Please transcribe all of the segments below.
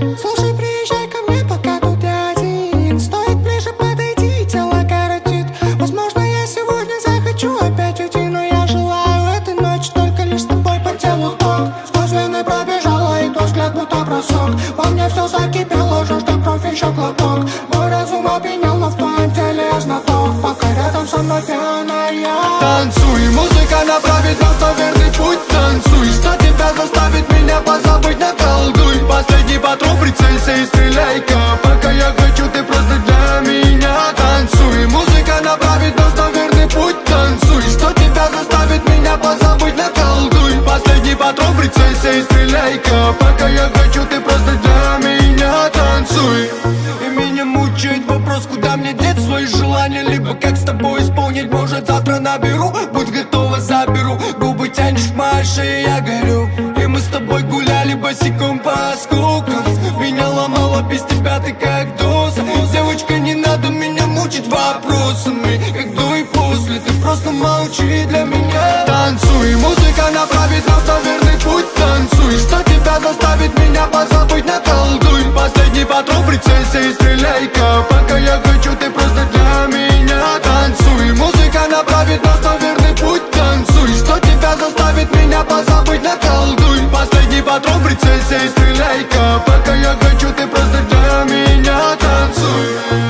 Слушай, приезжай ко мне, пока тут я один. Стоит ближе подойти, тело коротит. Возможно, я сегодня захочу опять уйти, но я желаю этой ночи только лишь с тобой по телу ток. Сквозь вены пробежала, и твой взгляд будто бросок. Во мне все закипело, жажда кровь, еще глоток. Мой разум опьянел, но в твоем теле я знаток. Пока рядом со мной пьяная. Танцуй, музыка направит нас на верный путь. Танцуй, что тебя заставит меня позабыть, наколдуй. Последний патрон, прицелься и стреляй-ка. Пока я хочу, ты просто для меня. Танцуй, музыка направит нас на верный путь. Танцуй, что тебя заставит меня позабыть, наколдуй. Последний патрон, прицелься и стреляй-ка. Пока я хочу, ты просто для меня. Танцуй. И меня мучает вопрос, куда мне деть свои желания. Либо как с тобой исполнить, может завтра наберу. Будь готова, заберу. Губы тянешь в моей шее, я горю. И мы с тобой гуляли босиком по осколкам. Меня ломало без тебя, ты как доза. Девочка, не надо меня мучить вопросами. Как до и после, ты просто молчи для меня. Танцуй, музыка направит нас на верный путь. Танцуй, что тебя заставит меня позабыть, наколдуй. Последний патрон, прицелься и стреляй-ка. Пока я хочу, ты просто для меня. Танцуй, музыка направит нас на верный путь. Танцуй, что тебя заставит меня позабыть, наколдуй. Последний патрон, прицелься и стреляй-ка. Пока я хочу, ты просто для меня. Танцуй.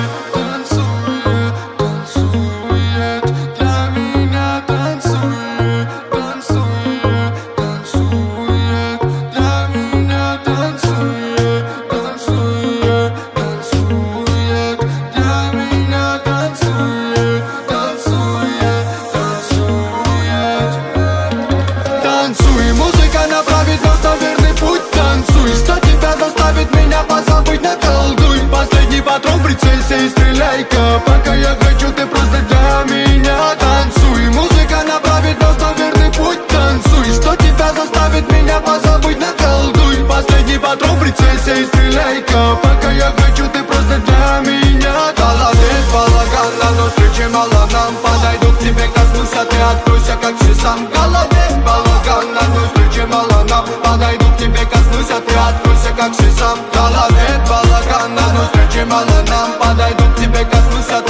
Танцуй, музыка направит нас на верный путь. Танцуй, что тебя заставит меня позабыть, наколдуй. Последний патрон, прицелься и стреляй-ка. Пока я хочу, ты просто для меня. Танцуй, музыка направит нас на верный путь. Танцуй, что тебя заставит меня позабыть, наколдуй. Последний патрон, прицелься и стреляй-ка. Пока я хочу, ты просто для меня. Голодает балаган, но встречи мало нам. Подойду к тебе, коснусь, ты откройся, как сам. Голодает балаган, но встречи мало нам. Подойду к тебе, коснусь, ты откройся, как сам. Голодает балаган, но встречи мало нам. Подойду к тебе, коснусь,